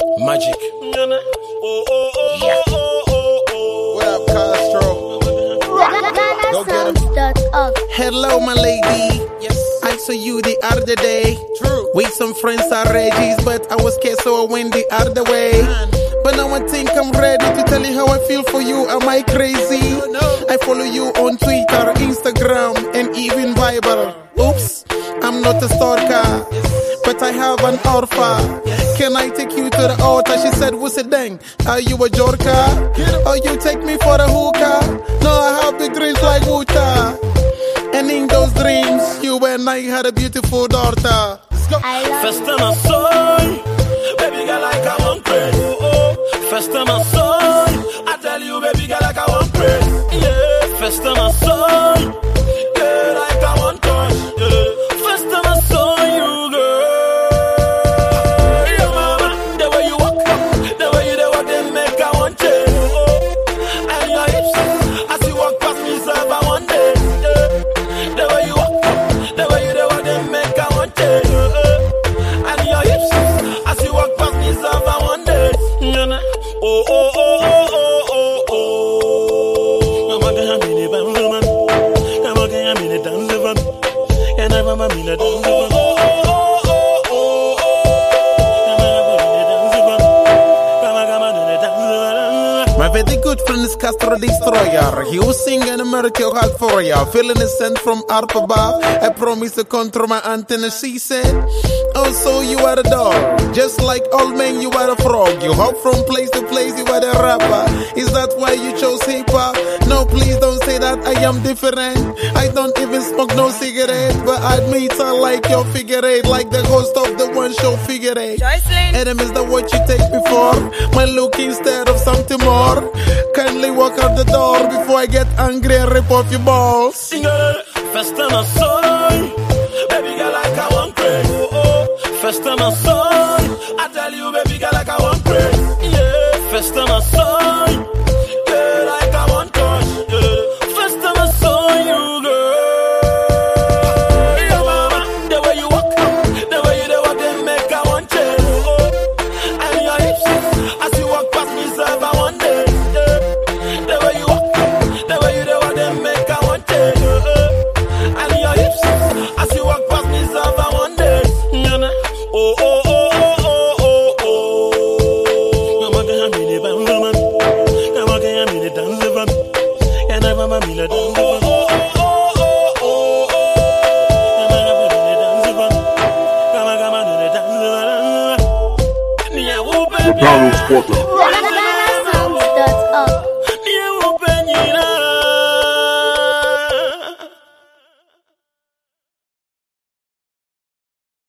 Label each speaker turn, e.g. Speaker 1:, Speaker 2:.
Speaker 1: Magic.
Speaker 2: Yeah.
Speaker 1: What up, Castro? Go get him.
Speaker 3: Hello, my lady.
Speaker 1: Yes.
Speaker 3: I saw you the other day.
Speaker 1: True.
Speaker 3: With some friends are Regis, but I was scared, so I went the other way. But now I think I'm ready to tell you how I feel for you. Am I crazy?
Speaker 1: No.
Speaker 3: I follow you on Twitter, Instagram, and even Viber. Oops, I'm not a stalker, but I have an offer. Can I take you to the altar? She said, what's it dang? Are you a jorka? Or you take me for a hookah? No, I have big dreams like Wuta. And in those dreams, you and I had a beautiful daughter.
Speaker 2: First time I saw you, baby girl, like I want crazy. First time I saw you, I tell you, baby girl, like I want crazy. Yeah. First time I saw you, girl, like I want touch. Yeah. First time I saw you, girl. Yeah, mama, the way you walk, the way you walk, they make I want change. And your hips, as you walk past me, serve I want it. Yeah. The way you walk, the way you walk, they make I want change. And your hips, as you walk past me, serve I want it. Oh, oh, oh, oh, oh, oh, oh. Come on, can I be the band woman? Come on, can I be the dance woman? Can I be the dance woman? Oh, oh, oh, oh, oh, oh. Come on, be the dance woman. Come on, the dance woman.
Speaker 3: My very good friend is Castro Destroyer. He was singing American heart for ya. Feeling a scent from up above. I promise to control my antenna. She said, oh, so you are a dog. Just like old man, you are a frog. You hop from place to place, you are a rapper. Is that why you chose hip hop? No, please don't say that I am different. I don't even smoke no cigarette. But I admit I like your figure eight. Like the host of the one show Figure Eight. Adam, is that what you take me for? My look instead of something more. Kindly walk out the door before I get angry and rip off your balls.
Speaker 2: First time I saw you, baby girl, like I want crazy. First time I saw you, I tell you, baby girl, like I want crazy. Yeah. First time I saw you, girl, like I want touch. Yeah. First time I saw you, girl. Yeah, mama, the way you walk, the way you walk, they make I want change. And your hips, as you walk past me, serve I want it. The way you walk, the way you walk, they make I want change. And your hips, as you walk past me, serve I want it. Oh, oh, oh, oh, oh, oh, oh. Come on, can I be the band woman? Come on, can I be the dance woman? Can I be the dance woman? Oh, oh, oh, oh, oh. Come on, be the dance woman. Come on, do the dance woman. Yeah, oh, baby.
Speaker 4: The Donald Porter.